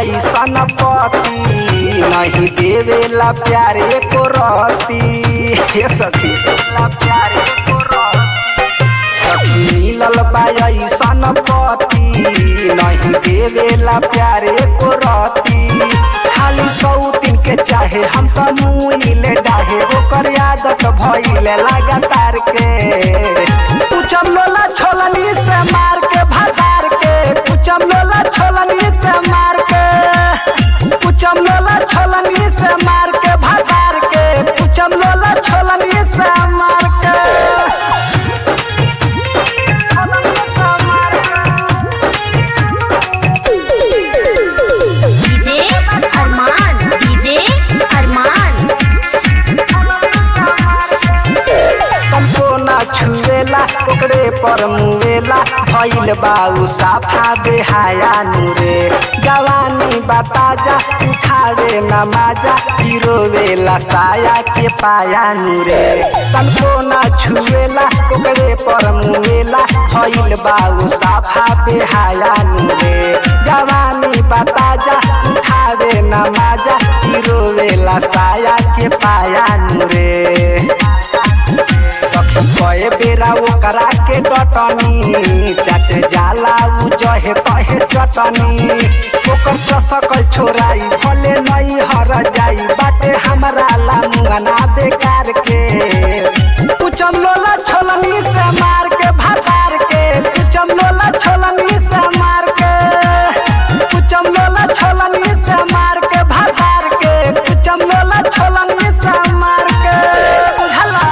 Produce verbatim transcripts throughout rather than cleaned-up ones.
ऐसन पति नहीं देवेला प्यारे को रहती हे सखी ला प्यारे को रहती सखी मिलल बा ऐसन पति नहीं देवेला प्यारे को रहती खाली सौतीन के चाहे हम तो मुइले डाहे ओकर आदत भइले लगातार के पूछम लोला छोलनी से मार के भतार के पूछम लोला छोलनी से मार के पूछम लोला छोलनी से मार के भतार के पूछम लोला छोलनी से मार के छुएला ओकरे पर मुएला भइल बाऊ साफा बेहाया नूरे जवानी बताजा उठावे नमाजा गिरोवेला साया के पाया नूरे तनको ना छुएला ओकरे पर मुएला भइल बाऊ साफा बेहाया नूरे जवानी बताजा उठावे नमाजा गिरोवेला साया के पाया नूरे कए बेरा ओकरा के डटनी चट जाला उ जहे तहे चटनी ओकर चसकल छोराई भले नहीं हर जाई बाटे हमरा ला मुंगना बेकार के पूछम लोला छोलनी से मार के भतार के पूछम लोला छोलनी से मार के पूछम लोला छोलनी से मार के भतार के पूछम लोला छोलनी से मार के बुझला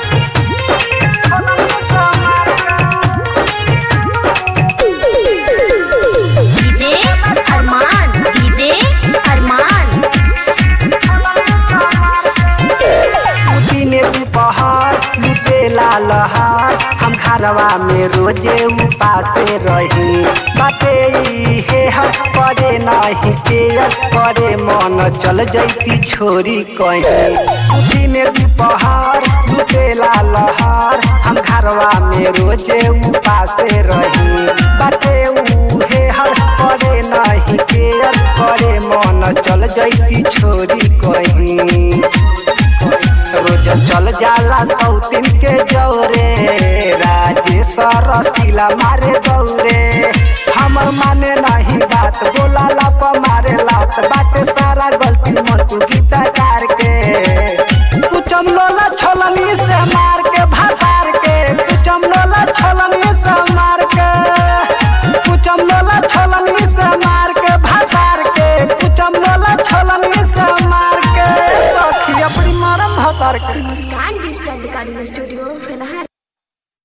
लहर हम घरवा में रोजे उपासे रही बाटे हे हम करे नहीं केयर करे मन चल जैती छोरी कहीं दिन दोपहर लुटेला लहर हम घरवा में रोजे उपासे रही बाटे हे हर करे नहीं केयर करे मन चल जैती छोरी कहीं रोज चल जाला सौतीन के जौरे राजेश्वर रसीला मारे दौरे हमर माने नहीं बात बोला ला मारे लात बाटे